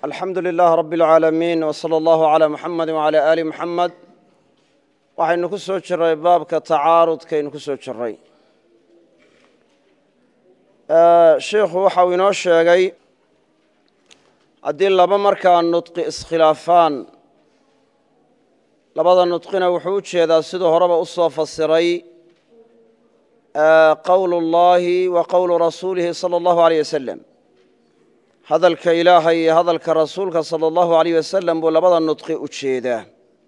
الحمد لله رب العالمين وصلى الله على محمد وعلى آل محمد waxaynu ku soo jiray baabka tacaarudkaynu ku soo jiray sheekhu waxa uu inoo sheegay haddii laba markaa nudqi iskhilaafaan labada nudqina wuxuu u jeedaa siduu horeba u soo fasiray qowlu llaahi wa qowlu rasuulihi sala allahu alayh wasalam hadalka ilaahay iyo hadalka rasuulka sala allahu alayh wasalam buu labada nudqi u jeedaa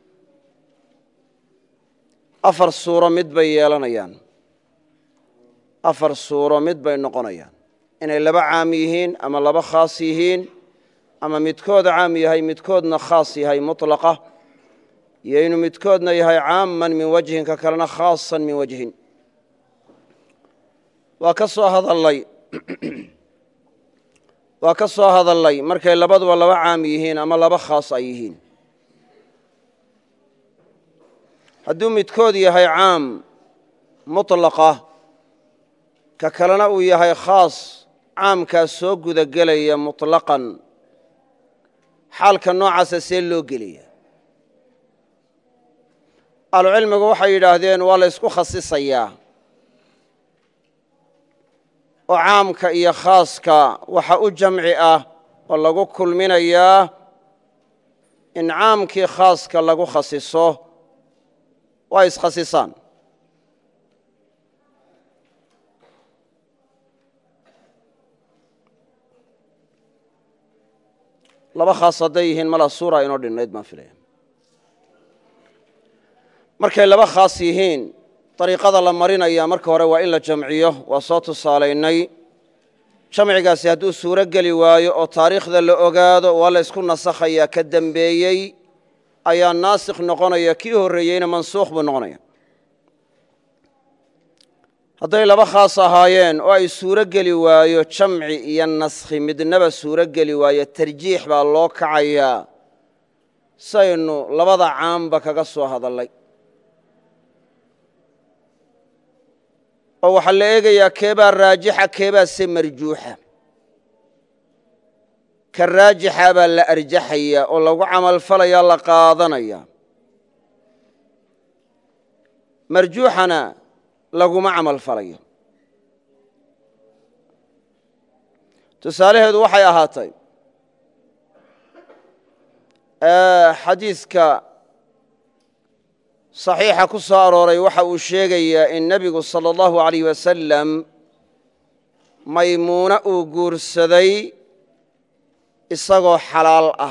afar suuro mid bay yeelanayaan afar suuro mid bay noqonayaan inay laba caam yihiin ama laba khaas yihiin ama midkooda caam yahay midkoodna khaas yahay mutlaqa iyo inuu midkoodna yahay caamman min wajhin ka kalena khaasan min wajhin waa ka soo hadallay markay labaduba laba caam yihiin ama laba khaas ay yihiin hadduu midkood yahay caam mutlaqa ka kalena uu yahay khaas caamkaas soo gudagelaya mutlaqan xaalka noocaasa see loo gelaya ahlucilmigu waxay yidhaahdeen waa la ysku khasisayaa oo caamka iyo khaaska waxa u jamci ah oo lagu kulminayaa in caamkii khaaska lagu khasiso waa iskhasisaan laba khaas hadday yihiin mala suura inoo dhinnayd baan filaya markay laba khaas yihiin dariiqada la marinaya marka hore waa in la jamciyo waa soo tusaalaynay jamcigaasi hadduu suuro geli waayo oo taariikhda la ogaado waa la ysku nasakhayaa ka dembeeyey ayaa naasikh noqonaya kii horreeyeyna mansuukh buu noqonaya hadday laba khaas ahaayeen oo ay suuro geli waayo jamci iyo naskhi midnaba suuro geli waayo tarjiix baa loo kacayaa saynu labada caamba kaga soo hadallay oo waxaa la eegayaa keebaa raajixa keebaa se marjuuxa ka raajixa baa la arjaxaya oo lagu camalfalaya la qaadanaya marjuuxana laguma camalfalayo tusaalaheedu waxay ahaatay xadiiska صaxiixa ku soo arooray waxa uu sheegayaa in nebigu salى اllahu عalayh wasalam maymuuna uu guursaday isagoo xalaal ah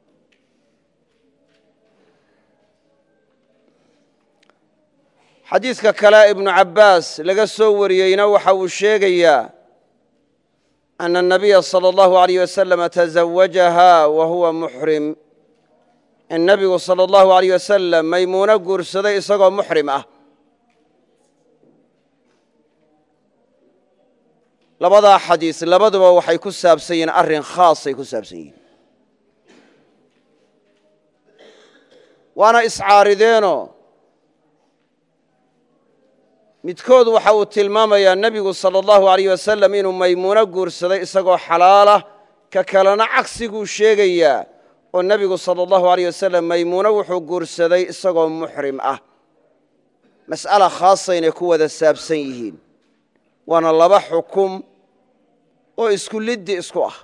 xadiiska kale ibnu cabbaas laga soo wariyeyna waxa uu sheegayaa ana الnabiya salى اllahu عalayh wasalam taزawajaha wa huwa muxrim in nebigu salى اllahu عalayh wasalam maymuuno guursaday isagoo muxrim ah labadaa xadiis labaduba waxay ku saabsan yihiin arrin khaasay ku saabsan yihiin waana iscaarideenoo midkood waxa uu tilmaamayaa nebigu salى اllahu عalayh wasalam inuu maymuuno guursaday isagoo xalaalah ka kalena cagsiguu sheegayaa oo nebigu salى اllahu عalayh wasalam maymuuno wuxuu guursaday isagoo muxrim ah mas'ala khaasaynay ku wada saabsan yihiin waana laba xukum oo isku liddi isku ah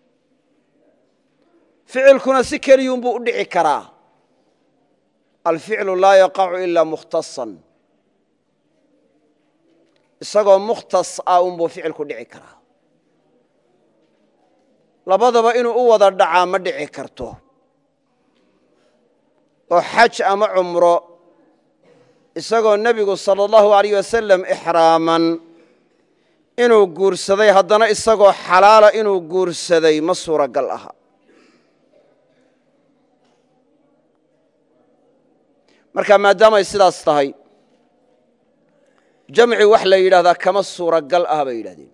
ficilkuna si keliyuunbuu u dhici karaa alficlu laa yaqacu ilaa mukhtasan isagoo mukhtas ah unbuu ficilku dhici karaa labadaba inuu u wada dhacaa ma dhici karto oo xaj ama cumro isagoo nebigu salى اllahu عalayh wasalam ixraaman inuu guursaday haddana isagoo xalaala inuu guursaday ma suuragal aha marka maadaamay sidaas tahay jamci wax la yidhahdaa kama suuragal ah bay yidhahdeen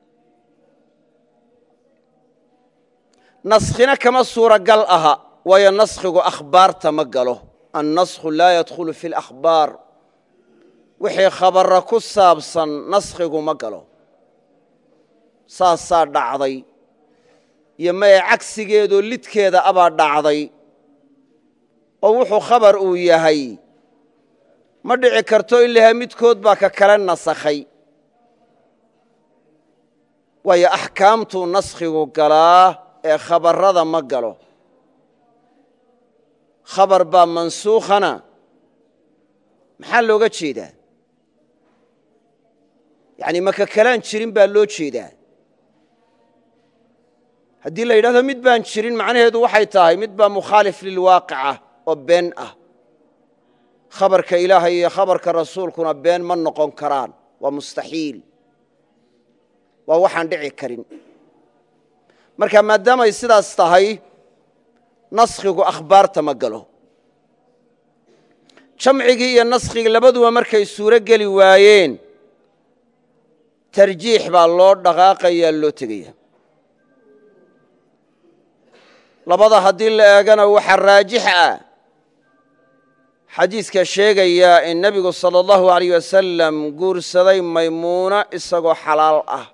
naskhina kama suuragal aha waayo naskhigu akhbaarta ma galo annaskhu laa yadkhulu fi اlakhbaar wixii khabarra ku saabsan naskhigu ma galo saasaa dhacday iyo maya cagsigeedoo lidkeeda abaa dhacday oo wuxuu khabar uu yahay ma dhici karto in lahaa midkood baa ka kale nasakhay waayo axkaamtuu naskhigu galaa ee khabarrada ma galo khabar baa mansuukhana maxaa looga jeedaa yacni maka kalaan jirin baa loo jeedaa haddii la yidhahdo mid baan jirin macnaheedu waxay tahay mid baa mukhaalif lilwaaqicah oo been ah khabarka ilaahay iyo khabarka rasuulkuna been ma noqon karaan waa mustaxiil waa waxaan dhici karin marka maadaamay sidaas tahay naskhigu akhbaarta ma galo jamcigii iyo naskigii labaduba markay suuro geli waayeen tarjiix baa loo dhaqaaqayaa loo tegaya labada haddii la eegana waxaa raajix ah xadiiska sheegaya in nebigu salى اllahu عaleyh wasalam guursaday maymuuna isagoo xalaal ah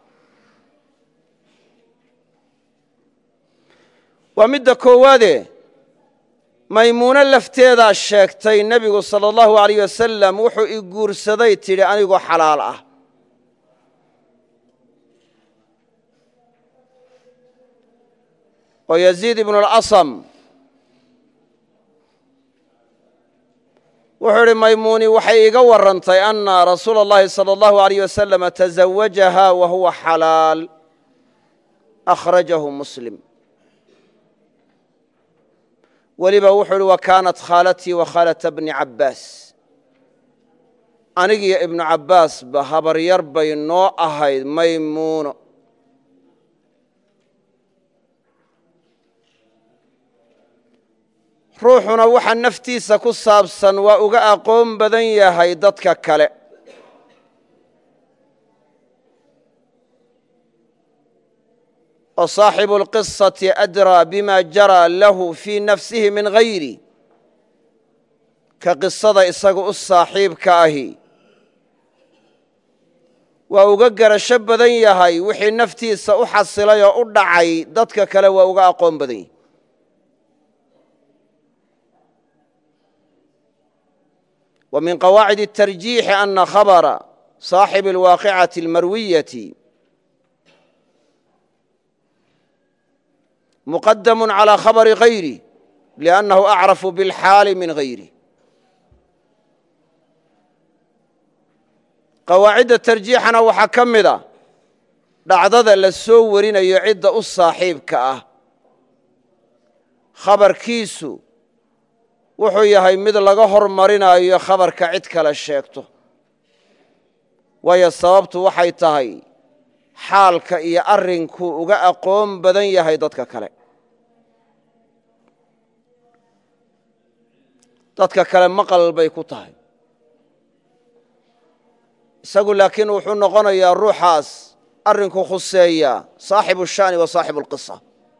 waa midda koowaade maymuuno lafteedaa sheegtay nebigu salى اllahu عaleyh wasalam wuxuu i guursaday tidhi anigoo xalaal ah oo yaziid ibnu اlasam wuxuu idhi maymuuni waxay iga warrantay anna rasuula اllahi salى اllahu عaleyh wasalam taزawajaha wa huwa xalaal akhrajahu muslim weliba wuxuu idhi wa kaanat khaalatii wa khaalata bni cabbaas anigiyo ibnu cabbaas ba habaryar bay noo ahayd maymuuno ruuxuna waxa naftiisa ku saabsan waa uga aqoon badan yahay dadka kale oo saaxibu اlqisati adraa bima jaraa lahu fii nafsihi min hayri ka qisada isaga u saaxiibka ahi waa uga garasho badan yahay wixii naftiisa u xasilay oo u dhacay dadka kale waa uga aqoon badan yahay wa min qawaacid الtarjiixi ana khabra صaaxibi اlwaaqicaةi اlmarwiyati muqadamu calى khabri غayri liأnnahu acrafu biاlxaali min hayri qawaacidda tarjiixana waxaa ka mida dhacdada la soo warinayo cidda u saaxiibka ah khabarkiisu wuxuu yahay mid laga hormarinayo khabarka cid kale sheegto waayo sababtu waxay tahay xaalka iyo arrinkuu uga aqoon badan yahay dadka kale dadka kale maqal bay ku tahay isagu laakiin wuxuu noqonayaa ruuxaas arrinku khuseeya saaxibu الsha'ni wa saaxibu اlqisa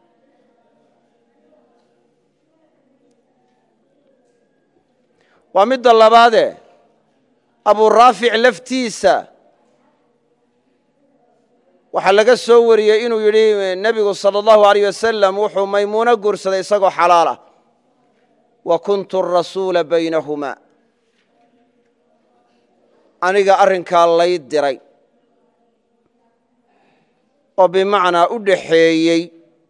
waa midda labaade aburaafic laftiisa waxaa laga soo wariyey inuu yidhi nebigu salى اllahu عaleyh wasalam wuxuu maymuuno guursaday isagoo xalaal ah wa kuntu rasuula baynahuma aniga arrinkaa lay diray oo bimacnaa u dhaxeeyey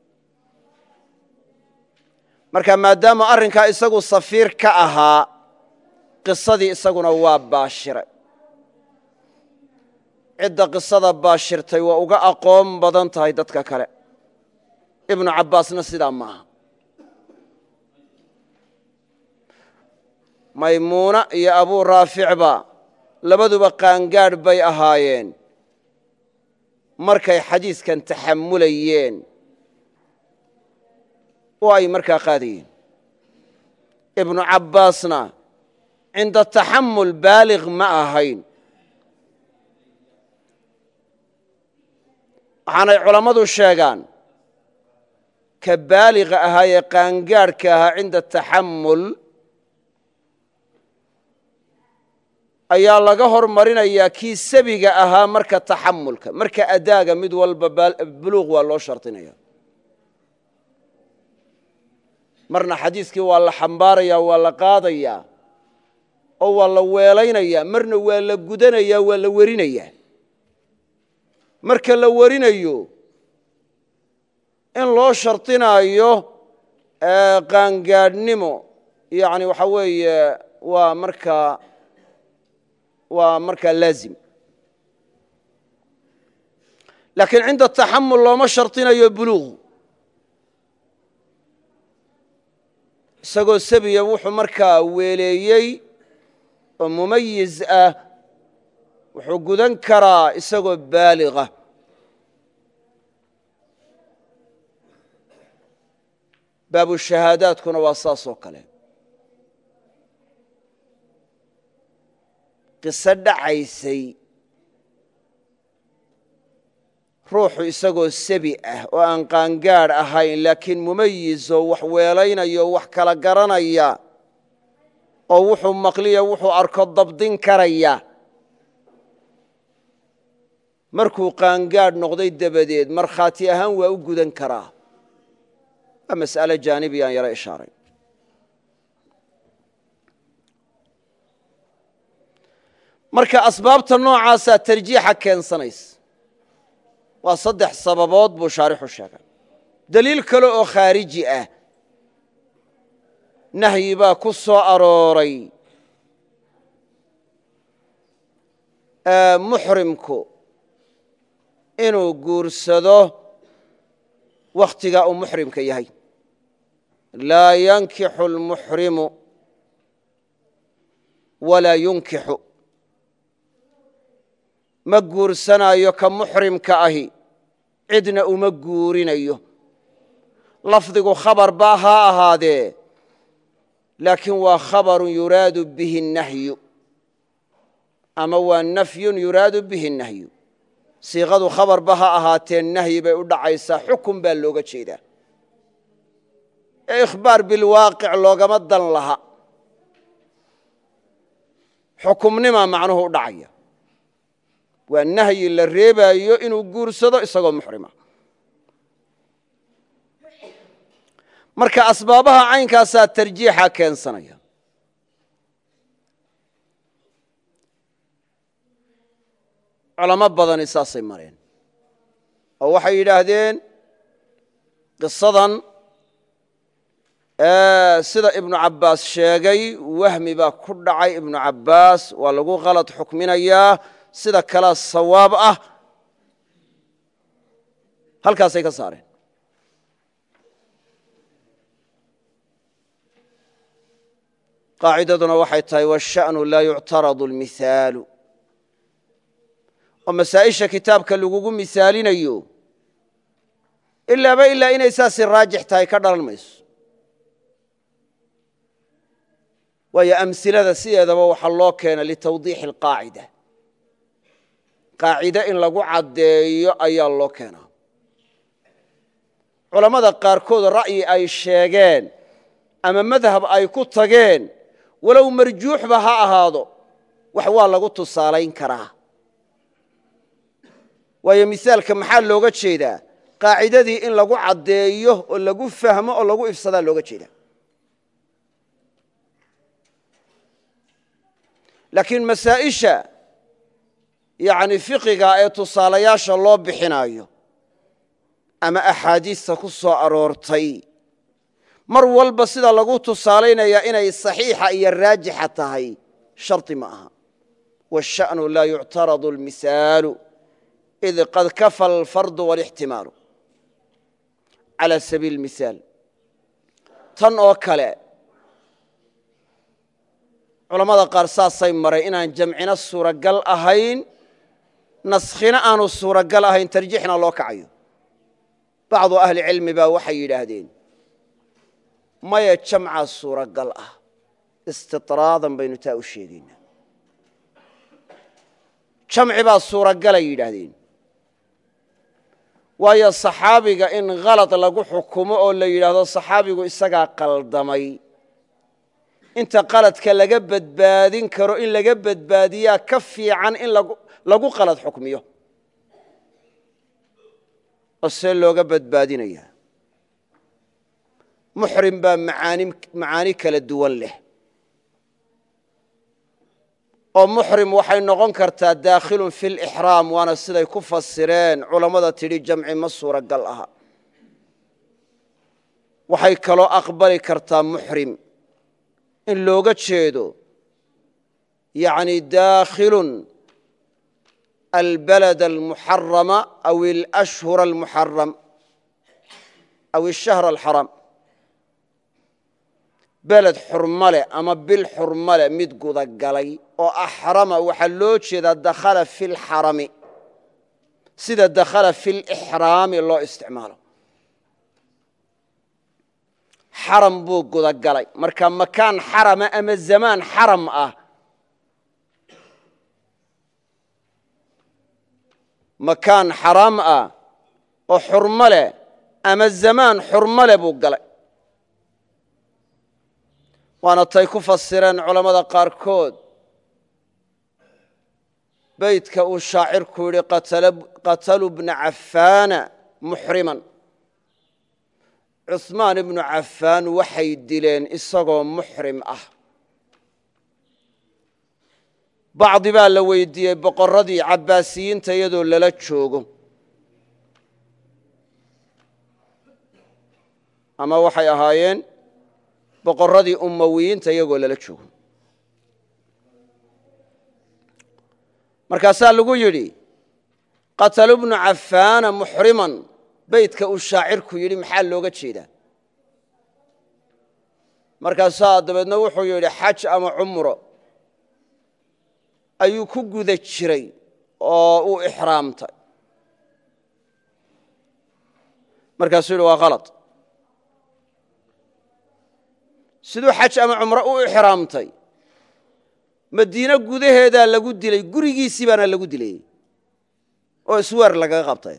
marka maadaama arrinkaa isagu safiir ka ahaa qisadii isaguna waa baashiray cidda qisada baashirtay waa uga aqoon badan tahay dadka kale ibnu cabbaasna sidaa maaha maymuuna iyo abuu raaficba labaduba qaangaadh bay ahaayeen markay xadiiskan taxammulayeen oo ay markaa qaadayeen ibnu cabbaasna cinda taxamul baalig ma ahayn waxaanay culammadu sheegaan ka baaliga ahaa ee qaangaadhka ahaa cinda taxamul ayaa laga hormarinayaa kii sabiga ahaa marka taxamulka marka adaaga mid walba buluuq waa loo shardinaya marna xadiiskii waa la xambaaraya waa la qaadaya oo waa la weelaynaya marna waa la gudanaya waa la warinaya marka la warinayo in loo shartinaayo qaangaadhnimo yani waxa weeye waa markaa laazim laakiin cinda taxamul looma shartinayo buluuq isagoo sabiya wuxuu markaa weeleeyey oo mumayiz ah wuxuu gudan karaa isagoo baaliga baabu shahaadaadkuna waa saas oo kale qiso dhacaysay ruuxu isagoo sabi ah oo aan qaangaadh ahayn laakiin mumayizoo wax weelaynayo wax kala garanaya oo wuxuu maqliya wuxuu arko dabdin karaya markuu qaangaadh noqday dabadeed markhaati ahaan waa u gudan karaa waa mas'ale jaanibi aan yaro ishaaray marka asbaabta noocaasaa tarjiixa keensanaysa waa 3 sababood buu shaarixu sheegay daliil kale oo khaariji ah nahyi baa ku soo arooray muxrimku inuu guursado wakhtiga uu muxrimka yahay laa yankixu اlmuxrimu walaa yunkixu ma guursanaayo ka muxrimka ahi cidna uma guurinayo lafdigu khabar baa ha ahaadee laakiin waa khabarun yuraadu bihi الnahyu ama waa nafyun yuraadu bihi الnahyu siiqadu khabarba ha ahaatee nahyi bay u dhacaysaa xukun baa looga jeedaa ee ikhbaar bilwaaqic loogama dan laha xukumnimaa macnuhu u dhacaya waa nahyi la reebaayo inuu guursado isagoo muxrima marka asbaabaha caynkaasaa tarjiixa keensanaya culamo badani saasay mareen oo waxay yidhaahdeen qisadan sida ibnu cabbaas sheegay wahmi baa ku dhacay ibnu cabbaas waa lagu khalad xukminayaa sida kalea sawaab ah halkaasay ka saareen qaacidaduna waxay tahay wالsha'nu laa yuctaradu اlmihaalu oo masaa'isha kitaabka lagugu misaalinayo ilaaba ilaa inay saasi raajix tahay ka dhalan mayso waayo amsilada sideedaba waxaa loo keena litawdiixi اlqaacida qaacide in lagu caddeeyo ayaa loo keenaa culammada qaarkood ra'yi ay sheegeen ama madhab ay ku tageen walow marjuuxba ha ahaado wax waa lagu tusaalayn karaa waayo misaalka maxaa looga jeedaa qaacidadii in lagu caddeeyo oo lagu fahmo oo lagu ifsadaa looga jeedaa laakiin masaa'isha yani fiqiga ee tusaalayaasha loo bixinaayo ama axaadiista ku soo aroortay mar walba sida lagu tusaalaynaya inay saxiixa iyo raajixa tahay shardi ma aha wالsha'nu laa yuctaradu اlmisaalu id qad kafa alfardu wاlاxtimaalu calى sabiili اmihaal tan oo kale culammada qaar saasay maray inaan jamcina suuragal ahayn naskhina aanu suuragal ahayn tarjiixna loo kacayo bacdu ahli cilmi baa waxay yidhaahdeen maya jamca suuragal ah istiطraadan baynu taa u sheegaynaa jamci baa suuragalay yidhaahdeen waayo saxaabiga in khalad lagu xukumo oo la yidhaahdo saxaabigu isagaa qaldamay inta qaladka laga badbaadin karo in laga badbaadiyaa ka fiican in lagu qalad xukmiyo oo see looga badbaadinaya muxrim baa macaani kala duwan leh oo muxrim waxay noqon kartaa daakhilun fi lixraam waana siday ku fasireen culammada tidhi jamci ma suuragal aha waxay kaloo aqbali kartaa muxrim in looga jeedo yacni daakhilun albalad almuxarama aw alashhur almuxaram aw ashahr alxaram beled xurmo leh ama bil xurmo leh mid gudagalay oo axrama waxaa loo jeedaa dakhala fi lxarami sida dakhala fi lixraami loo isticmaalo xaram buu gudagalay marka makaan xarama ama zamaan xaram ah makaan xaraam ah oo xurmo leh ama zamaan xurmo leh buu galay waana tay ku fasireen culammada qaarkood beydka uu shaacirku yidhi qataluu bna cafaana muxriman cuثmaan ibnu cafaan waxay dileen isagoo muxrim ah bacdi baa la weydiiyey boqorradii cabbaasiyiinta iyadoo lala joogo ama waxay ahaayeen boqorradii umawiyiinta iyagoo lala joogo markaasaa lagu yidhi qatalu bnu cafaana muxriman beydka uu shaacirku yidhi maxaa looga jeedaa markaasaa dabeedna wuxuu yidhi xaj ama cumro ayuu ku guda jiray oo uu ixraamtay markaasuu yidhi waa kalad siduu xaj ama cumro u ixraamtay madiine gudaheedaa lagu dilay gurigiisii baana lagu dilay oo isweer lagaga qabtay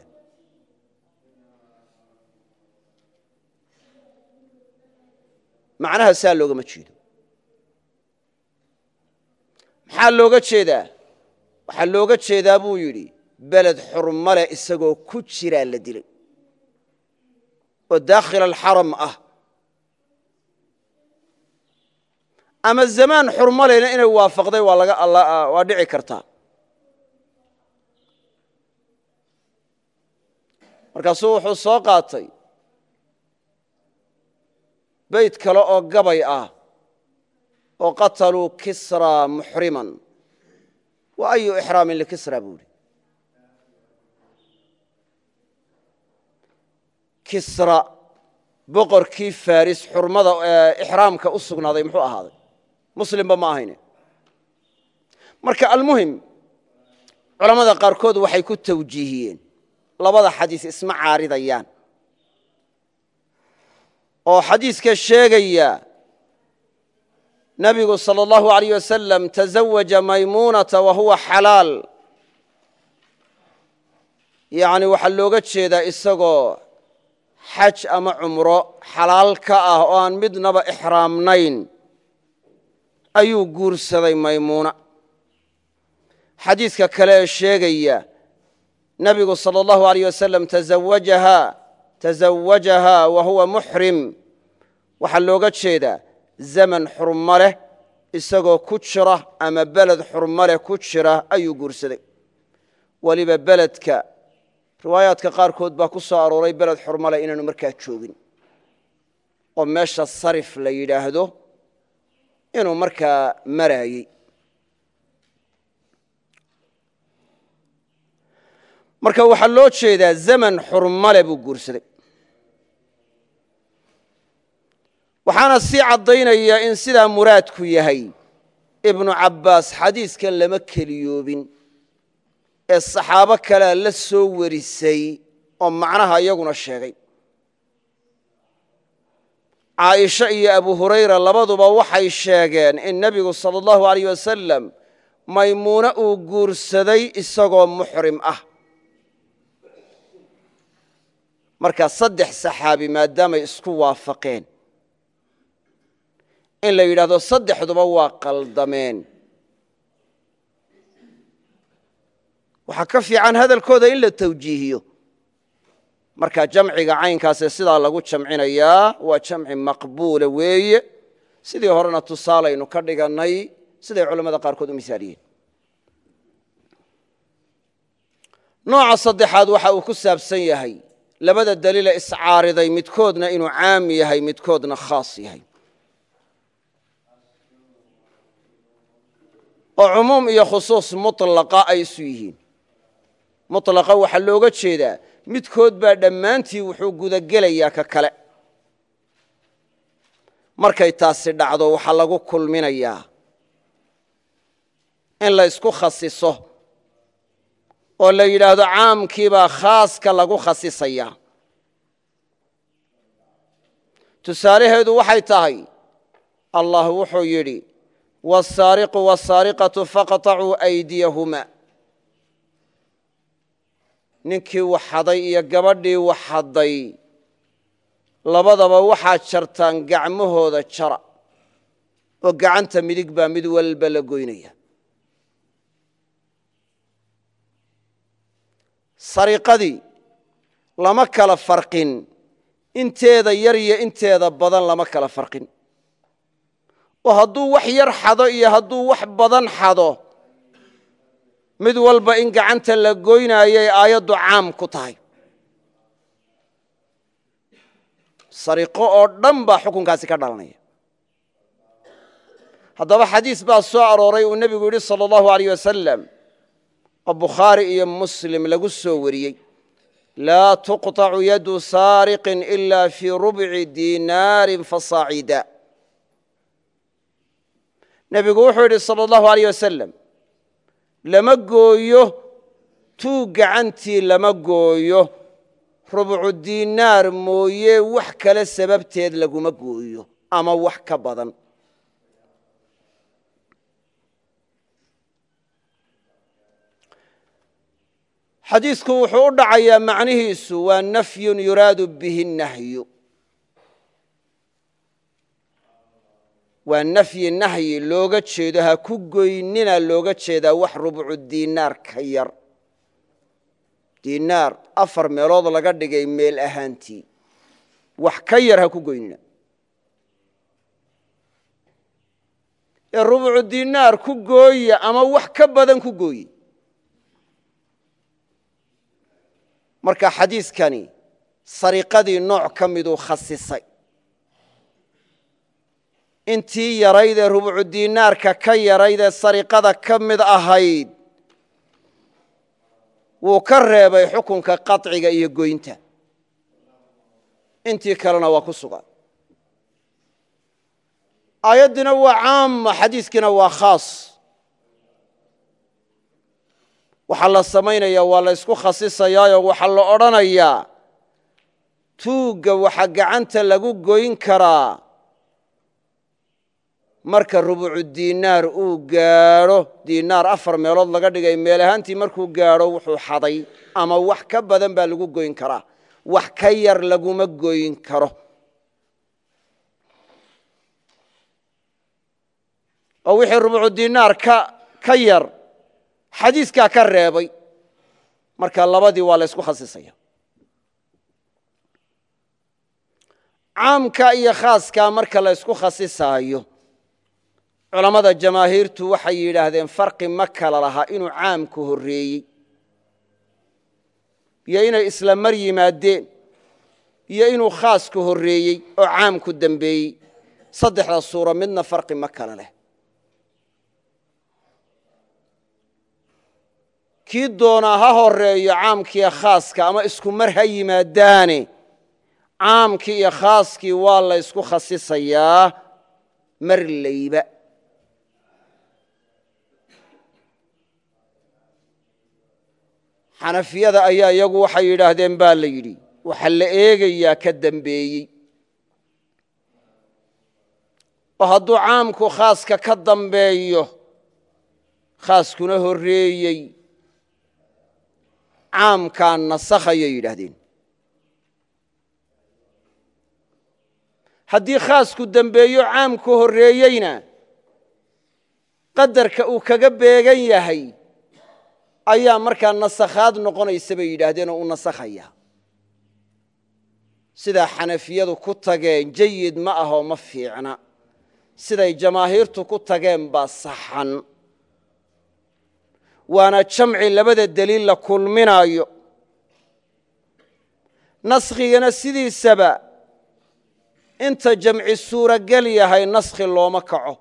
macnaha saa loogama jeedo maxaa looga jeedaa waxaa looga jeedaa buu yidhi beled xurmo leh isagoo ku jiraa la dilay oo daakhil alxaram ah ama zamaan xurmo lehna inay waafaqday waa dhici kartaa markaasuu wuxuu soo qaatay beyd kale oo gabay ah oo qataluu kisra muxriman wa ayu ixraamin likisra buu yidhi kisra boqorkii faris xurmada ixraamka u sugnaaday muxuu ahaaday muslimba ma ahayne marka almuhim culammada qaarkood waxay ku tawjiihiyeen labada xadiis isma caaridayaan oo xadiiska sheegaya nabigu salى اllahu عalيyه wasalam taزawaja maymunata wa huwa xalaal yani waxaa looga jeedaa isagoo xaj ama cumro xalaal ka ah oo aan midnaba ixraamnayn ayuu guursaday maymuuna xadiiska kale ee sheegaya nabigu salى اllahu عalيyه wasalam taزawajahaa wa huwa muxrim waxaa looga jeedaa zaman xurmo leh isagoo ku jira ama beled xurmo leh ku jira ayuu guursaday weliba beledka riwaayaadka qaarkood baa ku soo arooray beled xurmo leh inaanu markaa joogin oo meesha sarif la yidhaahdo inuu markaa maraayey marka waxaa loo jeedaa zaman xurmo leh buu guursaday waxaana sii caddaynaya in sidaa muraadku yahay ibnu cabbaas xadiiskan lama keliyoobin ee saxaabo kalea la soo warisay oo macnaha iyaguna sheegay caaisha iyo abu hurayra labaduba waxay sheegeen in nebigu salى اllahu عalيyh wasalam maymuune uu guursaday isagoo muxrim ah markaa saddex saxaabi maadaamay isku waafaqeen in la yidhaahdo saddexduba waa qaldameen waxaa ka fiican hadalkooda in la tawjiihiyo marka jamciga caynkaasee sidaa lagu jamcinayaa waa jamci maqbuula weeye sidii horena tusaalaynu ka dhigannay siday culammada qaarkood u misaaliyeen nooca saddexaad waxa uu ku saabsan yahay labada daliile iscaariday midkoodna inuu caam yahay midkoodna khaas yahay oo cumuum iyo khusuus mutlaqa ay isu yihiin mutlaqa waxaa looga jeedaa midkood baa dhammaantii wuxuu gudagelayaa ka kale markay taasi dhacdo waxaa lagu kulminayaa in la isku khasiso oo la yidhaahdo caamkiibaa khaaska lagu khasisayaa tusaalaheedu waxay tahay allah wuxuu yidhi والsاariqu والsاariqaةu faqطacuu أydiyahuma ninkii wax xaday iyo gabadhii wax xadday labadaba waxaad jartaan gacmahooda jara oo gacanta midig baa mid walba la goynaya sariqadii lama kala farqin inteeda yar iyo inteeda badan lama kala farqin oo hadduu wax yar xado iyo hadduu wax badan xado mid walba in gacanta la goynayay aayaddu caam ku tahay sariqo oo dhan baa xukunkaasi ka dhalanaya haddaba xadiis baa soo arooray uu nebigu yidhi salى اllahu عaleyh wasalam oo bukhaari iyo muslim lagu soo wariyey laa tuqطacu yadu saariqin ila fii rubci diinaarin fasaacida nebigu wuxuu yidhi salى اllahu عaleyh wasalam lama gooyo tuu gacantii lama gooyo rubcu diinaar mooye wax kale sababteed laguma gooyo ama wax ka badan xadiisku wuxuu u dhacayaa macnihiisu waa nafyun yuraadu bihi nahyu waa nafyi nahyi looga jeedo ha ku goynina looga jeedaa wax rubcu diinaar ka yar diinaar 4 meelood laga dhigay meel ahaantii wax ka yar ha ku goynina ee rubcu diinaar ku gooya ama wax ka badan ku gooye marka xadiiskani sariqadii nooc ka miduu khasisay intii yaraydee rubcu diinaarka ka yaraydee sariqada ka mid ahayd wuu ka reebay xukunka qaطciga iyo goynta intii kalena waa ku sugan aayaddina waa caama xadiiskiina waa khaas waxaa la samaynaya waa la ysku khasisayaayo waxaa la odhanayaa tuugga waxa gacanta lagu goyn karaa marka rubcu diinaar uu gaadho diinaar 4 meelood laga dhigay meel ahaantii markuu gaadho wuxuu xaday ama wax ka badan baa lagu goyn karaa wax ka yar laguma goyn karo oo wixii rubcu diinaar ka yar xadiiskaa ka reebay marka labadii waa la ysku khasisaya caamka iyo khaaskaa marka la ysku khasisaayo culammada jamaahiirtu waxay yidhaahdeen farqi ma kala laha inuu caamku horreeyey iyo inay isla mar yimaadeen iyo inuu khaasku horreeyey oo caamku dembeeyey saddexda suuro midna farqi ma kala leh kii doonaa ha horeeyo caamkiiyo khaaska ama isku mar ha yimaadaane caamkii iyo khaaskii waa la ysku khasisayaa mar layba xanafiyada ayaa iyagu waxay yidhaahdeen baa la yidhi waxaa la eegayaa ka dambeeyey oo hadduu caamku khaaska ka dambeeyo khaaskuna horreeyey caamkaa nasakhayay yidhaahdeen haddii khaasku dembeeyo caamku horreeyeyna qadarka uu kaga beegan yahay ayaa markaa nasakhaad noqonaysa bay yidhaahdeen oo u nasakhaya sidaa xanafiyadu ku tageen jayid ma ahoo ma fiicna siday jamaahiirtu ku tageen baa saxan waana jamci labada deliil la kulminaayo naskhigana sidiisaba inta jamci suuragel yahay naskhi looma kaco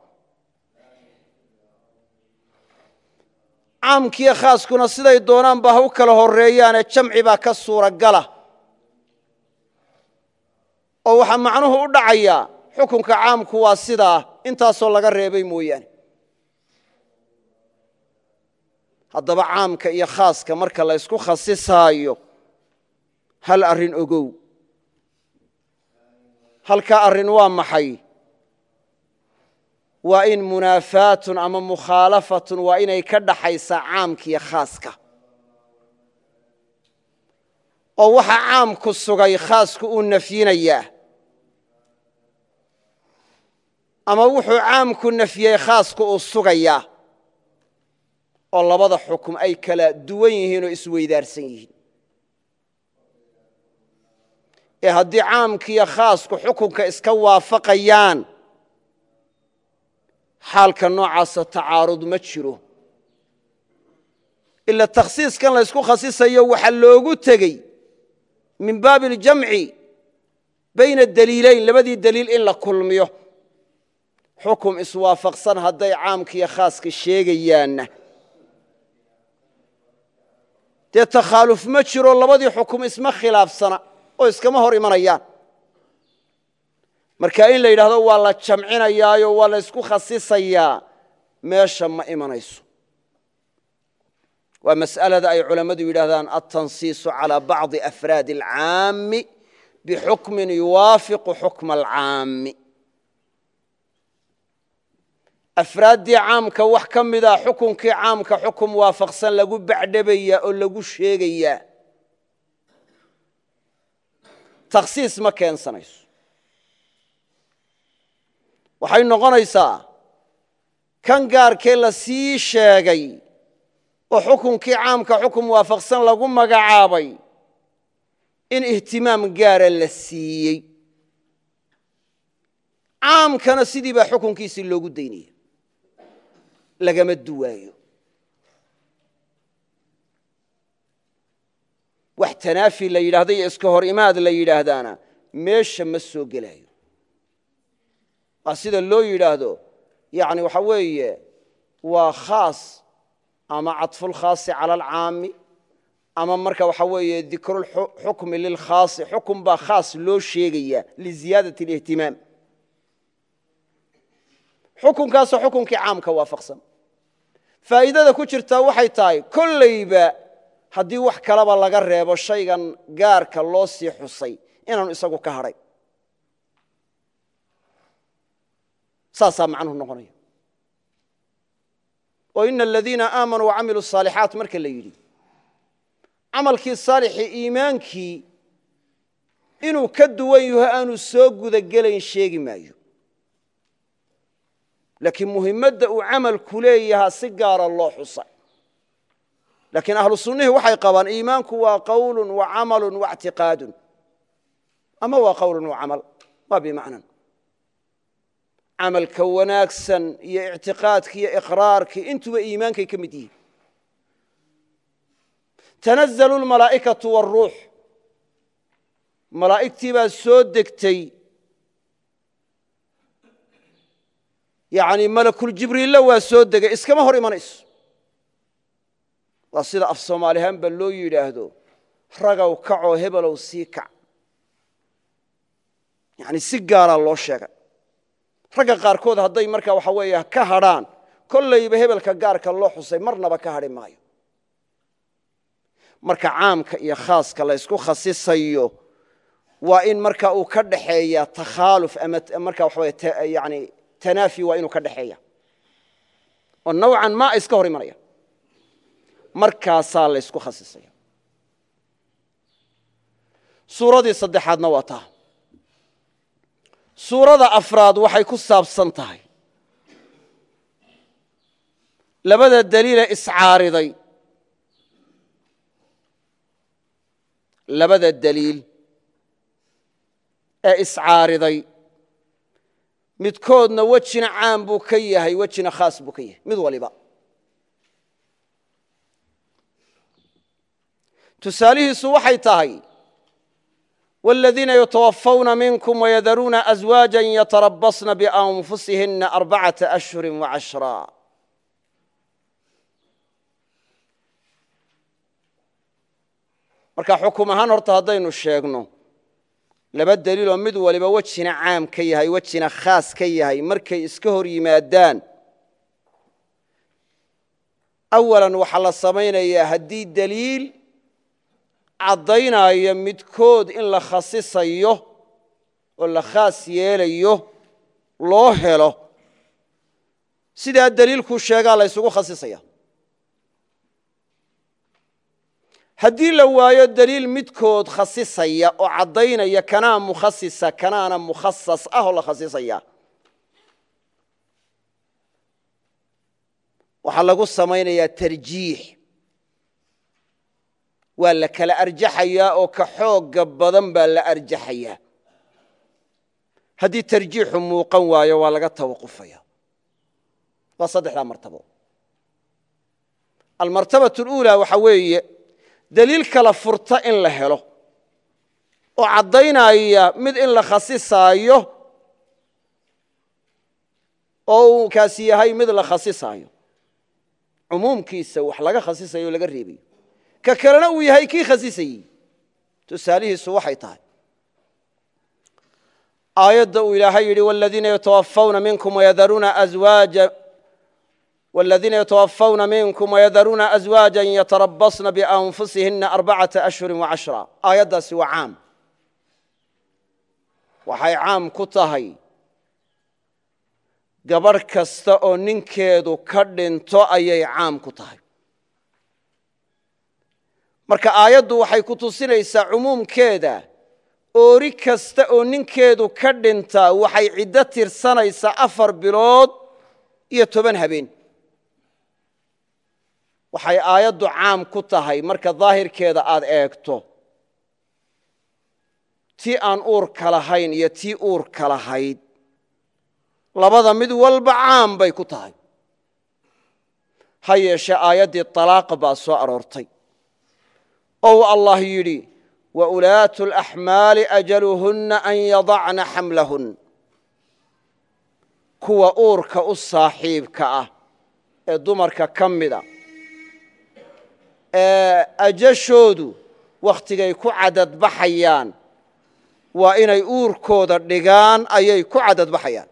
caamkiiyo khaaskuna siday doonaanba ha u kala horreeyaane jamci baa ka suuragala oo waxaa macnuhu u dhacayaa xukunka caamku waa sidaa intaasoo laga reebay mooyaane haddaba caamka iyo khaaska marka la ysku khasisaayo hal arrin ogow halkaa arrin waa maxay waa in munaafaatun ama mukhaalafatun waa inay ka dhaxaysaa caamkiiyo khaaska oo waxa caamku sugay khaasku uu nafyinayaa ama wuxuu caamku nafyey khaasku uu sugayaa oo labada xukum ay kala duwan yihiin oo isweydaarsan yihiin ee haddii caamkiiyo khaasku xukunka iska waafaqayaan xaalka noocaasa tacaarud ma jiro ila takhsiiskan la ysku khasisayo waxaa loogu tegey min baabi اljamci bayna daliilayn labadii daliil in la kulmiyo xukum iswaafaqsan hadday caamkiiyo khaaska sheegayaanna dee takhaaluf ma jiro labadii xukum isma khilaafsana oo iskama hor imanayaan marka in la yidhaahdo waa la jamcinayaayo waa la ysku khasisayaa meesha ma imanayso waa mas'alada ay culammadu yidhahdaan altansiisu calىa bacضi afraadi اlcaami bixukmin yuwaafiqu xukma alcaami afraaddii caamka wax ka mida xukunkii caamka xukum waafaqsan lagu bacdhabayaa oo lagu sheegayaa takhsiis ma keensanayso waxay noqonaysaa kan gaarkee la sii sheegay oo xukunkii caamka xukum waafaqsan lagu magacaabay in ihtimaam gaara la siiyey caamkana sidii baa xukunkiisii loogu daynaya lagama duwaayo wax tanaafi la yidhahda iyo iska hor imaad la yidhaahdaana meesha ma soo gelayo waa sida loo yidhaahdo yani waxa weeye waa khaas ama caطfulkhaasi calى alcaami ama marka waxa weeye dikrulxukmi lilkhaasi xukun baa khaas loo sheegaya liziyaadaة اlihtimaam xukunkaasoo xukunkii caamka waafaqsan faa'iidada ku jirtaa waxay tahay kollayba haddii wax kaleba laga reebo shaygan gaarka loo sii xusay inaanu isagu ka hadhay saasaa macnuhu noqonaya oo ina aladiina aamanuu wacamiluu الصaalixaat marka la yidhi camalkii saalixii iimaankii inuu ka duwan yaho aanu soo gudagelayn sheegi maayo laakiin muhimmadda uu camalku leeyahaa si gaara loo xusay laakiin ahlu sunnihii waxay qabaan iimaanku waa qawlu wa camalu waاctiqaadun ama waa qawlu wa camal waa bimacnan camalka wanaagsan iyo ictiqaadki iyo iqraarkii intuba iimaankay ka mid yihiin tanazalu lmalaa'ikatu wاruux malaa'igtii baa soo degtay yani malakuljibriilla waa soo degay iskama hor imanayso waa sida af soomaalihaanba loo yidhaahdo ragow kacoo hebelow sii kac yani si gaaraa loo sheegay ragga qaarkood hadday marka waxa weeye ka hadrhaan kollayba hebelka gaarka loo xusay marnaba ka hadhi maayo marka caamka iyo khaaska la ysku khasisayo waa in marka uu ka dhaxeeya takhaaluf ama marka waxa weye yani tanaafi waa inuu ka dhaxeeya oo nawcan ma iska hor imanaya markaasaa la ysku khasisaya suuradii saddexaadna waa taa suurada afraad waxay ku saabsan tahay labada daliile iscaariday labada daliil ee iscaariday midkoodna wejina caam buu ka yahay wejina khaas buu ka yahay mid waliba tusaalihiisu waxay tahay والذين يتوفون منكم ويذرون أزواجا يتربصن بأنفسهن 4 أشهر و10 marka xukum ahaan horta haddaynu sheegno laba daliiloo mid waliba wejina caam ka yahay wejina khaas ka yahay markay iska hor yimaadaan awalan waxaa la samaynayaa haddii daliil caddaynaayo midkood in la khasisayo oo la khaas yeelayo loo helo sidaa daliilkuu sheegaa la ysugu khasisaya haddii la waayo daliil midkood khasisaya oo caddaynaya kanaa mukhasisa kanaana mukhasas ah oo la khasisaya waxaa lagu samaynayaa tarjiix waa la kala arjaxayaa oo ka xooga badan baa la arjaxayaa haddii tarjiixu muuqan waayo waa laga tawaqufaya waa saddexdaa martabo almartabaة اlأuulى waxa weeye daliil kala furta in la helo oo caddaynaya mid in la khasisaayo oo uu kaasi yahay mid la khasisaayo cumuumkiisa wax laga khasisayo o laga reebayo ka kalena uu yahay kii khasisayey tusaalihiisu waxay tahay aayadda uu ilaahay yidhi والذiina yتوفوna miنكم ويذruuna أزواaجا يتربصna بأنفسiهiنa 4 أشهر و10 aayaddaasi waa caam waxay caam ku tahay gabarh kasta oo ninkeedu ka dhinto ayay caam ku tahay marka aayaddu waxay ku tusinaysaa cumuumkeeda oori kasta oo ninkeedu ka dhintaa waxay ciddo tirsanaysaa 4 bilood iyo 10 habeen waxay aayaddu caam ku tahay marka daahirkeeda aad eegto tii aan uurka lahayn iyo tii uurka lahayd labada mid walba caam bay ku tahay ha yeeshee aayaddii طalaaqa baa soo aroortay oo allah yidhi waulaatu اlaxmaali ajaluhunna an yadacna xamlahun kuwa uurka u saaxiibka ah ee dumarka ka mida ee ajashoodu wakhtigay ku cadadbaxayaan waa inay uurkooda dhigaan ayay ku cadadbaxayaan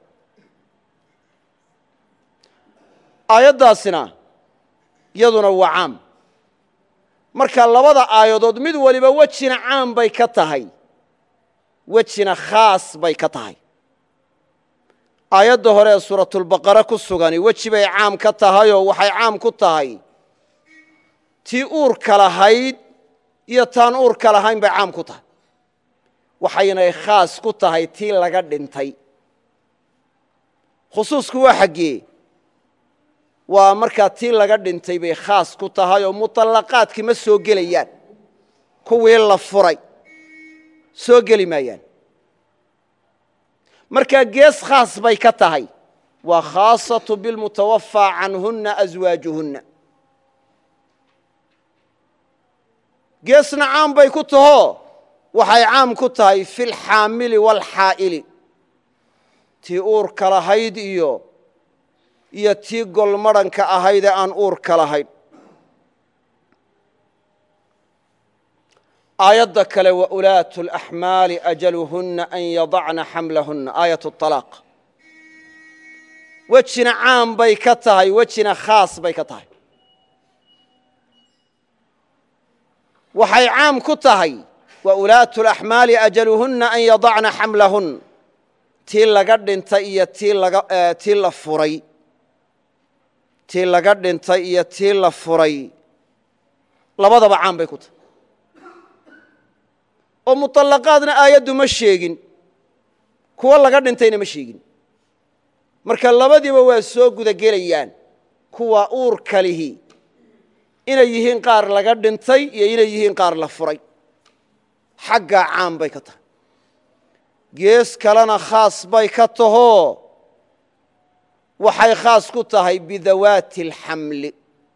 aayaddaasina iyaduna waa caam marka labada aayadood mid waliba wejina caam bay ka tahay wejina khaas bay ka tahay aayadda hore ee suuratulbaqara ku sugani weji bay caam ka tahayoo waxay caam ku tahay tii uurka lahayd iyo taan uurka lahayn bay caam ku tahay waxaynay khaas ku tahay tii laga dhintay khusuusku waa xaggee waa markaa tii laga dhintay bay khaas ku tahay oo muطallaqaadkii ma soo gelayaan kuwii la furay soo geli maayaan markaa gees khaas bay ka tahay waa khaasaةu biاlmutawafaa canhunna aswaajuhunna geesna caam bay ku tahoo waxay caam ku tahay fi اlxaamili wاlxaa'ili tii uurka lahayd iyo tii golmadhanka ahaydee aan uurka lahayn aayadda kale waulaatu اlaxmaali ajaluhunna an yadacna xamlahunna aayaة الطalaaq wejina caam bay ka tahay wejina khaas bay ka tahay waxay caam ku tahay waulaatu اlaxmaali ajaluhunna an yadacna xamlahun tii laga dhintay iyo tii la furay tii laga dhintay iyo tii la furay labadaba caam bay ku tahay oo muطallaqaadna aayaddu ma sheegin kuwo laga dhintayna ma sheegin marka labadiiba waa soo guda gelayaan kuwa uurka lihi inay yihiin qaar laga dhintay iyo inay yihiin qaar la furay xaggaa caam bay ka tahay gees kalena khaas bay ka tahoo waxay khaas ku tahay bidawaati alxamli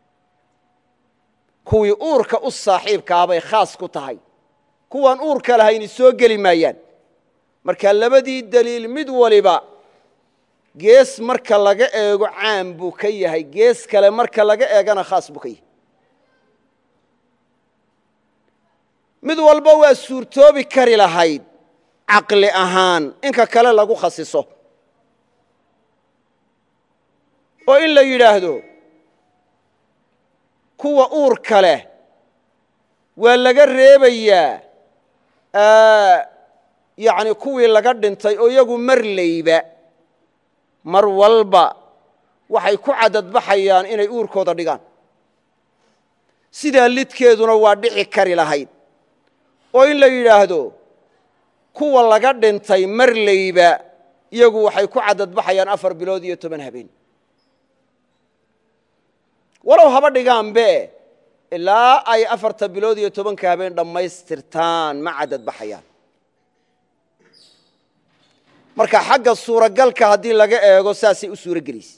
kuwii uurka u saaxiibkaa bay khaas ku tahay kuwaan uurka lahayni soo geli maayaan marka labadii daliil mid waliba gees marka laga eego caam buu ka yahay gees kale marka laga eegana khaas buu ka yahay mid walba waa suurtoobi kari lahayd caqli ahaan inka kale lagu khasiso oo in la yidhaahdo kuwa uurka leh waa laga reebayaa yacni kuwii laga dhintay oo iyagu marlayba mar walba waxay ku cadadbaxayaan inay uurkooda dhigaan sidaa lidkeeduna waa dhici kari lahayd oo in la yidhaahdo kuwa laga dhintay marlayba iyagu waxay ku cadadbaxayaan 4 bilood iyo 10 habeen walow haba dhigaanbe ilaa ay 4 bilood iyo 10 habeen dhammaystirtaan ma cadadbaxayaan marka xagga suuragalka haddii laga eego saasay u suuragelaysa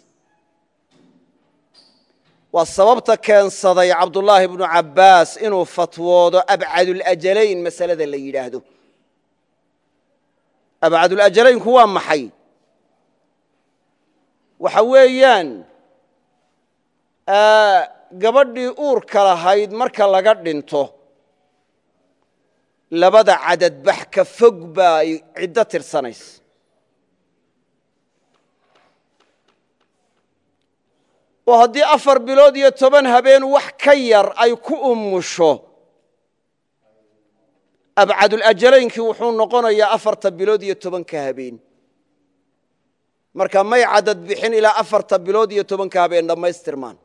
waa sababta keensaday cabdullaahi ibnu cabbaas inuu fatwoodo abcadulajalayn masalada la yidhaahdo abcadulajalaynku waa maxay waxa weeyaan gabadhii uurka lahayd marka laga dhinto labada cadadbax ka fog baa ay ciddo tirsanaysa oo haddii 4 bilood iyo 10 habeen wax ka yar ay ku umusho abcadulajalaynki wuxuu noqonayaa 4 bilood iyo 10 habeen marka may cadad bixin ilaa 4 bilood iyo 10 habeen dhammaystirmaan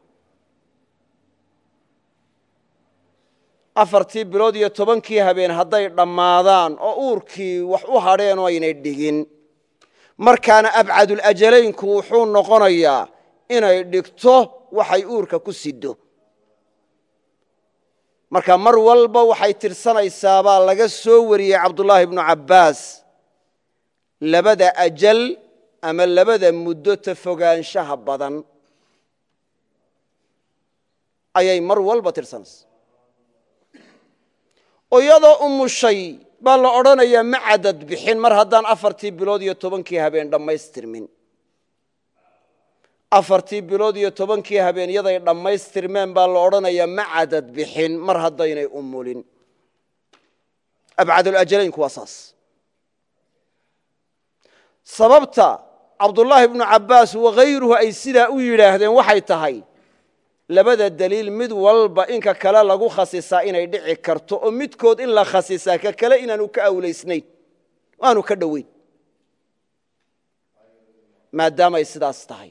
4 bilood iyo 10 habeen hadday dhammaadaan oo uurkii wax u hadheen oo aynay dhigin markaana abcadulajalaynku wuxuu noqonayaa inay dhigto waxay uurka ku sido marka mar walba waxay tirsanaysaa baa laga soo wariyey cabdullaahi ibnu cabbaas labada ajal ama labada muddo tafogaanshaha badan ayay mar walba tirsanaysaa oo iyadoo umushay baa la odhanayaa ma cadad bixin mar haddaan 4 bilood iyo 10 habeen dhammaystirmin 4 bilood iyo 10 habeen yaday dhammaystirmeen baa la odhanayaa ma cadad bixin mar haddaynay umulin abcadulajalaynku waa saas sababta cabdullaahi ibnu cabbaas wakayruhu ay sidaa u yidhaahdeen waxay tahay labada daliil mid walba inka kale lagu khasisaa inay dhici karto oo midkood in la khasisaa ka kale inaanu ka awlaysnayn aanu ka dhoweyn maadaamay sidaas tahay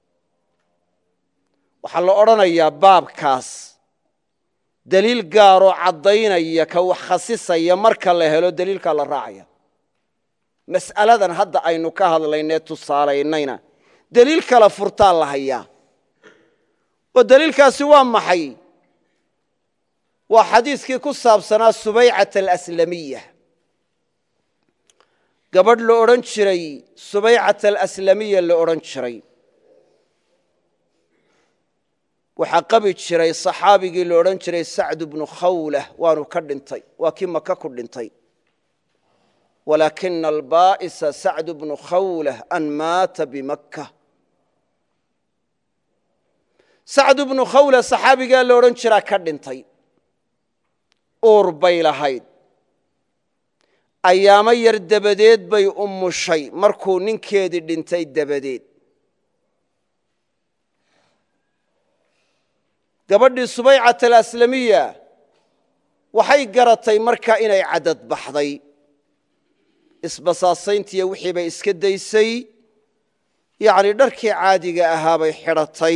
waxaa la odhanayaa baabkaas daliil gaaroo caddaynaya ka wax khasisaya marka la helo daliilkaa la raacaya mas'aladan hadda aynu ka hadlaynee tusaalaynayna daliil kala furtaa la hayaa oo daliilkaasi waa maxay waa xadiiskii ku saabsanaa subaycat alaslamiya gabadh la odhan jiray subaycat alaslamiya la odhan jiray waxaa qabi jiray saxaabigii la odhan jiray sacd bnu khawlah waanu ka dhintay waa kii maka ku dhintay walaakina albaa'isa sacd bnu khawlah an maata bimakka sacd bnu khawlah saxaabigaa la odhan jiraa ka dhintay uur bay lahayd ayaamo yar dabadeed bay umushay markuu ninkeedii dhintay dabadeed gabadhii subaycat alaslamiya waxay garatay markaa inay cadad baxday isbasaasayntiiyo wixii bay iska daysay yacni dharkii caadiga ahaa bay xidhatay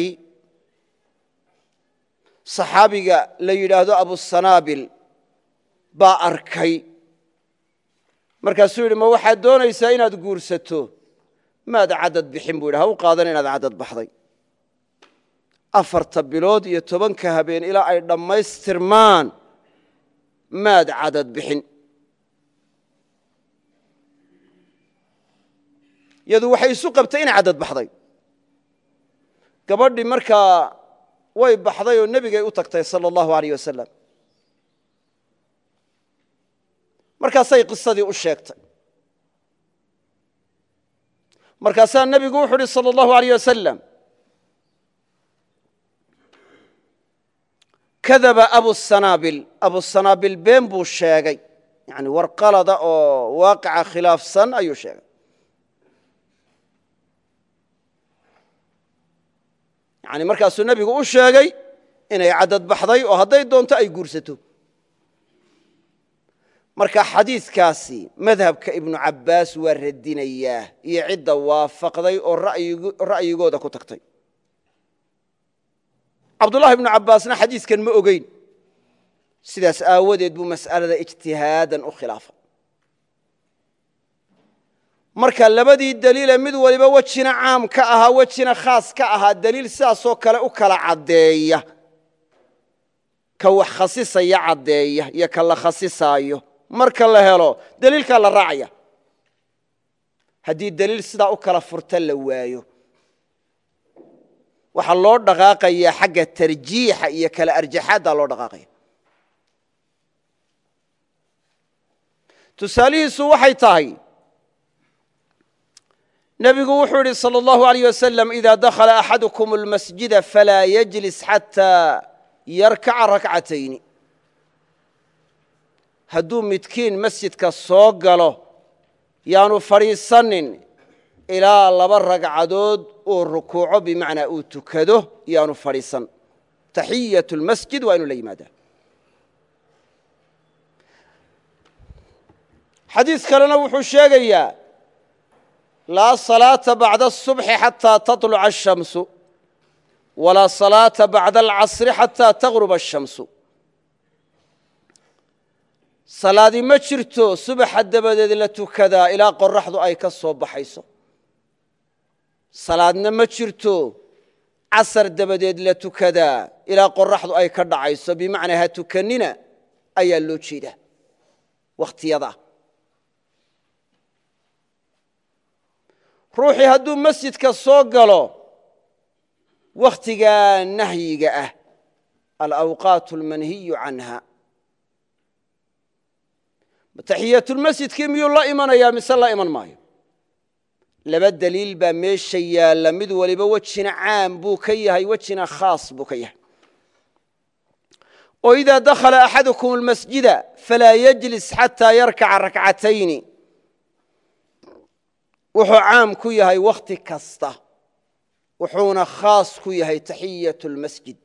saxaabiga la yidhaahdo abusanaabil baa arkay markaasuu yidhi ma waxaad doonaysaa inaad guursato maad cadad bixin buu yidhi ha u qaadan inaad cadad baxday 4 bilood iyo 10 habeen ilaa ay dhammaystirmaan maad cadad bixin yadu waxay isu qabtay inay caddad baxday gabadhii markaa way baxday oo nebigay u tagtay sala allahu alayh wasalam markaasay qisadii u sheegtay markaasaa nebigu wuxu uhi salى اllahu alayh wasalam kadaba abusanaabil been buu sheegay yani war qalada oo waaqica khilaafsan ayuu sheegay yani markaasuu nebigu u sheegay inay caddad baxday oo hadday doonto ay guursato marka xadiidkaasi madhabka ibnu cabbaas waa radinayaa iyo cidda waafaqday oo ra'yigooda ku tagtay cabdullahi ibnu cabbaasna xadiidkan ma ogeyn sidaas aawadeed buu mas'alada ijtihaadan u khilaafay marka labadii daliile mid waliba wejina caam ka ahaa wejina khaas ka ahaa daliil sidaasoo kale u kala caddeeya ka wax khasisaya caddeeya iyo ka la khasisaayo marka la helo daliilkaa la raacaya haddii daliil sidaa u kala furta la waayo waxaa loo dhaqaaqayaa xagga tarjiixa iyo kala arjaxaaddaa loo dhaqaaqaya tusaalihiisu waxay tahay nebigu wuxuu yidhi salى اllahu alayh wasalam ida dakhala axadukum اlmasjida falaa yajlis xataa yarkaca rakcatayni hadduu midkiin masjidka soo galo yaanu fadhiisanin ilaa 2 ragcadood uu rukuuco bimacnaa uu tukado yaanu fadhiisan taxiyaة اlmasjid waa inuu la yimaadaa xadiis kalena wuxuu sheegayaa laa salaaةa bacda الصubxi xataa taطluca الshamsu walaa salaaةa bacda اlcasri xataa tagruba الshamsu salaadi ma jirto subaxa dabadeed la tukadaa ilaa qoraxdu ay ka soo baxayso salaadna ma jirto casar dabadeed la tukadaa ilaa qoraxdu ay ka dhacayso bimacnaa ha tukanina ayaa loo jeedaa wakhtiyada ruuxii hadduu masjidka soo galo wakhtigaa nahyiga ah alawqaat almanhiyu canha taxiyatulmasjidkii miyuu la imanayaa mise la iman maayo 2 daliil baa meesha yaalla mid waliba wejina caam buu ka yahay wejina khaas buu ka yahay oo idaa dakhala axadukum almasjida falaa yajlis xataa yarkaca rakcatayni wuxuu caam ku yahay wakhti kasta wuxuuna khaas ku yahay taxiyaة اlmasjid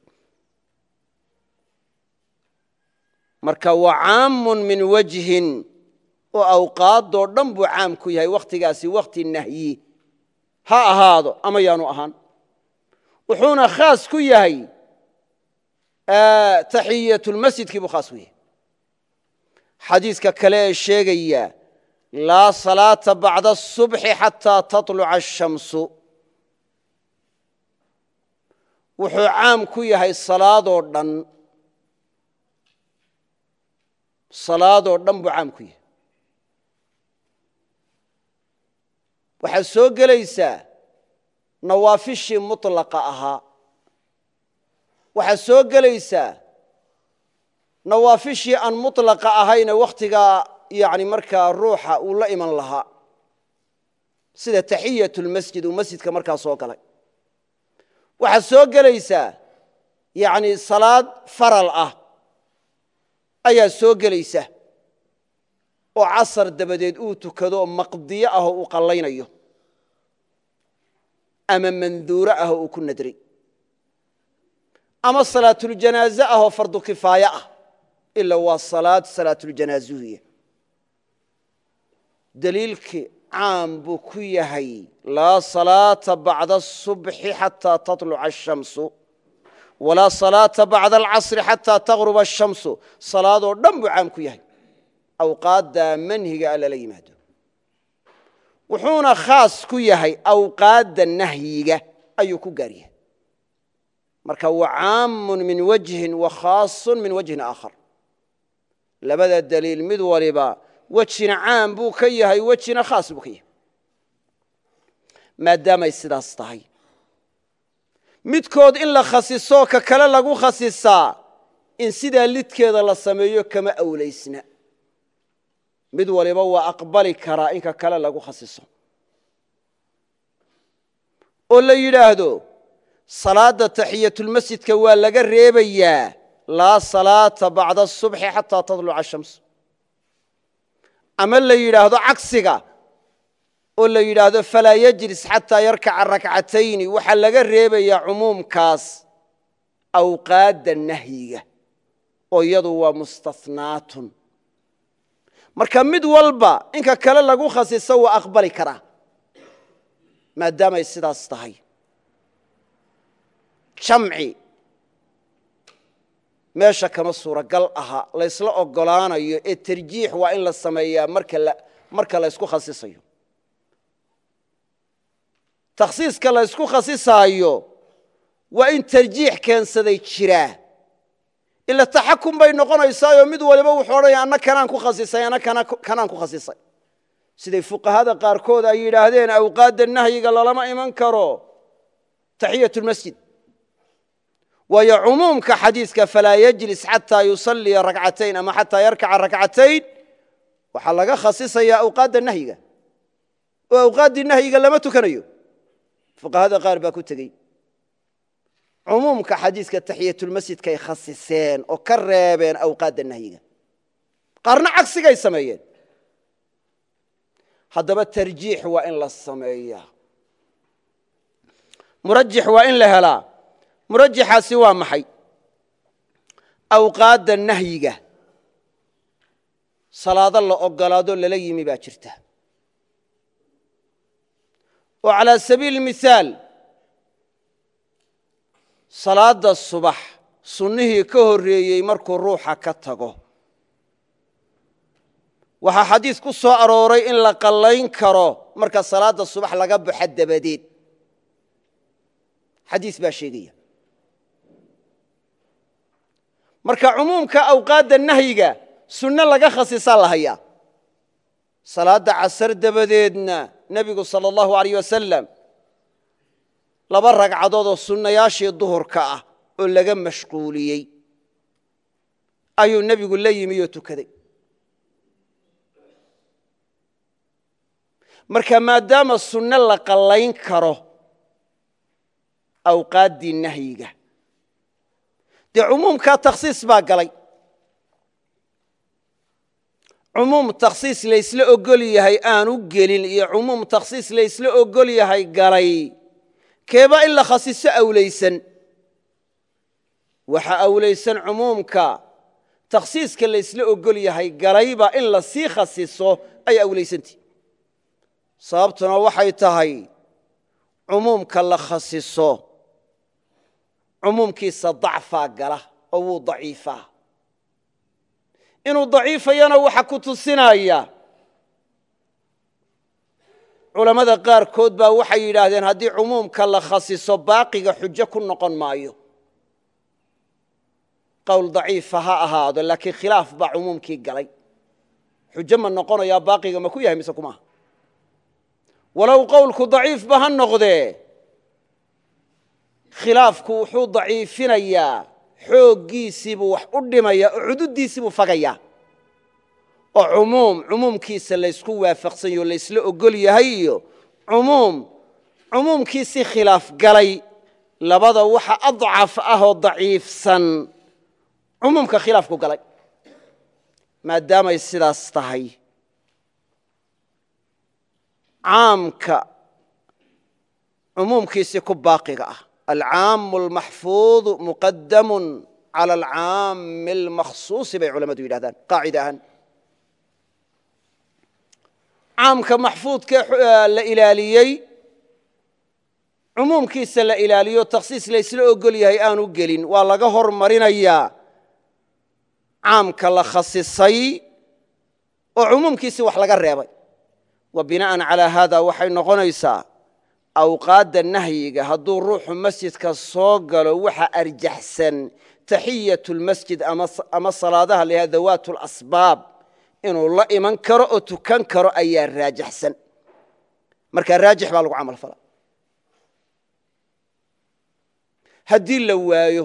marka waa caamun min wajhin oo awqaadoo dhan buu caam ku yahay wakhtigaasi wakhti nahyi ha ahaado ama yaanu ahaan wuxuuna khaas ku yahay taxiyaة اlmasjidkii buu khaas ku yahay xadiiska kale ee sheegaya laa salaaةa bacda الصubxi xataa taطluca الshamsu wuxuu caam ku yahay salaadoo dhan buu caam ku yahay waxaad soo gelaysaa nawaafishii muطlaqa ahaa waxaad soo gelaysaa nawaafishii aan muطlaqa ahayne wakhtigaa yani markaa ruuxa uu la iman lahaa sida taxiyaة اlmasjid uu masjidka markaa soo galay waxaad soo gelaysaa yani salaad faral ah ayaa soo gelaysa oo casar dabadeed uu tukado oo maqdiyo ah oo uu qallaynayo ama manduuro ah oo uu ku nadray ama salaatuljanaaze ah oo fardu kifaaye ah ila waa salaatuljanaazuhiya daliilkii caam buu ku yahay laa salaaةa bacda الصubxi xataa taطluca الshamsu walaa salaaةa bacda alcasri xataa tagruba الshamsu salaadoo dhan buu caam ku yahay awqaaddaa manhiga a lala yimaado wuxuuna khaas ku yahay awqaadda nahyiga ayuu ku gaar yahay marka wa caamun min wajhin wa khaasun min wajhin aakhar 2 daliil mid waliba wejina caam buu ka yahay wejina khaas buu ka yahay maadaamay sidaas tahay midkood in la khasiso ka kale lagu khasisaa in sidaa lidkeeda la sameeyo kama awlaysna mid waliba waa aqbali karaa in ka kale lagu khasiso oo la yidhaahdo salaada taxiyatulmasjidka waa laga reebayaa laa salaata bacda asubxi xataa tadluca ashams ama la yidhaahdo cagsiga oo la yidhaahdo falaa yajlis xataa yarkaca rakcatayni waxaa laga reebayaa cumuumkaas awqaadda nahyiga oo iyadu waa mustahnaatun marka mid walba inka kale lagu khasiso waa aqbali karaa maadaamay sidaas tahay jamci meesha kama suuragal aha laysla ogolaanayo ee tarjiix waa in la sameeyaa marka la ysku khasisayo takhsiiska la ysku khasisaayo waa in tarjiix keensaday jiraa ila taxakum bay noqonaysaayo mid waliba wuxuu odhanaya anna kanaan ku khasisay anna kanaan ku khasisay siday fuqahada qaarkood ay yidhaahdeen awqaadda nahyiga lalama iman karo taxiyatulmasjid waayo cumuumka xadiiska falaa yajlis xataa yusalliya rakcatayn ama xataa yarkaca rakcatayn waxaa laga khasisayaa awqaadda nahyiga oo awqaaddii nahyiga lama tukanayo fuqahada qaar baa ku tegey cumuumka xadiiska taxiyatulmasjidkay khasiseen oo ka reebeen awqaadda nahyiga qaarna cagsigay sameeyeen haddaba tarjiix waa in la sameeyaa murajix waa in la helaa murajixaasi waa maxay awqaadda nahyiga salaado la ogolaado lala yimi baa jirta oo calaa sabiili mihaal salaada subax sunnihii ka horreeyey markuu ruuxa ka tago waxaa xadiis ku soo arooray in la qallayn karo marka salaada subax laga baxo dabadeed xadiis baa sheegaya marka cumuumka awqaadda nahyiga sunno laga khasisaa la hayaa salaada casar dabadeedna nebigu sala allahu alayh wasalam 2 ragcadood oo sunnayaashii duhurka ah oo laga mashquuliyey ayuu nebigu la yimi oo tukaday marka maadaama sunno la qallayn karo awqaaddii nahyiga dee cumuumkaa takhsiis baa galay cumuum takhsiis laysla ogol yahay aanu gelin iyo cumuum takhsiis laysla ogol yahay galay keeba in la khasiso awlaysan waxa awlaysan cumuumka takhsiiska laysla ogol yahay galayba in la sii khasiso ay awlaysantii sababtuna waxay tahay cumuumka la khasiso cumuumkiisa dacfaa gala oo wuu daciifaa inuu daciifayana waxa ku tusinaya culammada qaarkood baa waxay yidhaahdeen haddii cumuumka la khasiso baaqiga xujo ku noqon maayo qowl daciifa ha ahaado laakiin khilaaf baa cumuumkii galay xujo ma noqonayaa baaqiga ma ku yahay mise kumaaha walow qowlku daciifba ha noqdee khilaafku wuxuu daciifinayaa xooggiisiibuu wax u dhimaya oo cududdiisiibuu fagayaa oo cumuumkiisa laysku waafaqsanyo laysla ogol yahay iyo cumuumkiisii khilaaf galay labada waxa adcaf ah oo daciifsan cumuumka khilaafku galay maadaamay sidaas tahay caamka cumuumkiisii ku baaqiga ah alcaamu almaxfuudu muqadamun cala alcaami almakhsuusi bay culammadu yidhahdaan qaacida ahaan caamka maxfuudkee la ilaaliyey cumuumkiisa la ilaaliyo takhsiis laysla ogol yahay aanu gelin waa laga hormarinayaa caamka la khasisay oo cumuumkiisii wax laga reebay wa bina'an calaa haada waxay noqonaysaa awqaadda nahyiga hadduu ruuxu masjidka soo galo waxa arjaxsan taxiyatulmasjid ama salaadaha la yidhahdo dawaatu lasbaab inuu la iman karo oo tukan karo ayaa raajaxsan marka raajix baa lagu camal fala haddii la waayo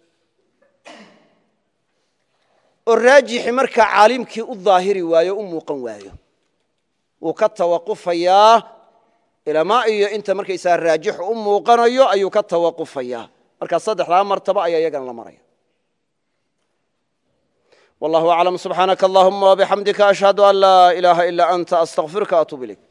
oo raajixi markaa caalimkii u daahiri waayo u muuqan waayo wuu ka tawaqufayaa ilamaa iyo inta markaysaa raajixu u muuqanayo ayuu ka tawaqufayaa markaa saddexdaa martaba ayaa iyagana la maraya والله أعلم سبحانك اللهم وبحمدك أشهد أن لا إله إلا أنت أستغفرك وأتوب إليك